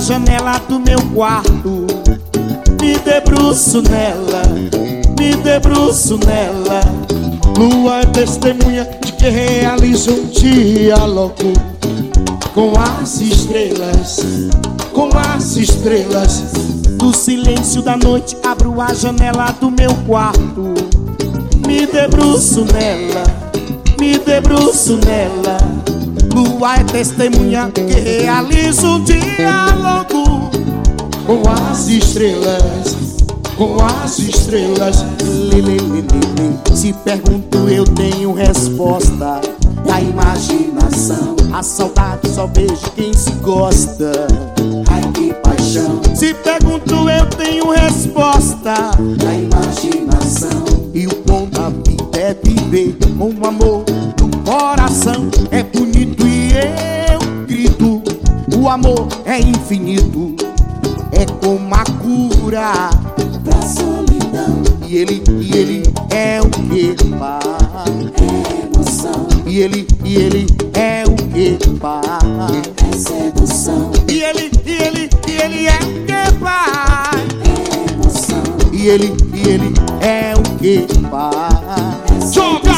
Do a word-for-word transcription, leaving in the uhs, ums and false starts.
janela do meu quarto, me debruço nela, me debruço nela. Lua é testemunha de que realizo um diálogo com as estrelas, com as estrelas. No silêncio da noite abro a janela do meu quarto, me debruço nela, me debruço nela. Lua é testemunha que realizo um diálogo com as estrelas, com as estrelas. Lê, lê, lê, lê. Se pergunto eu tenho resposta. A imaginação, a saudade só vejo quem se gosta. Ai que paixão. Se pergunto eu tenho resposta. A imaginação. E o bom da vida é viver com amor no coração. É bonito e eu grito. O amor é infinito, é como a cura pra solidão. E ele, e ele é o que, pai? É emoção. E ele, e ele é o que, pai? É sedução. E ele, e ele, e ele é o que, pai? É emoção. E ele, e ele é o que, pai? É sedução.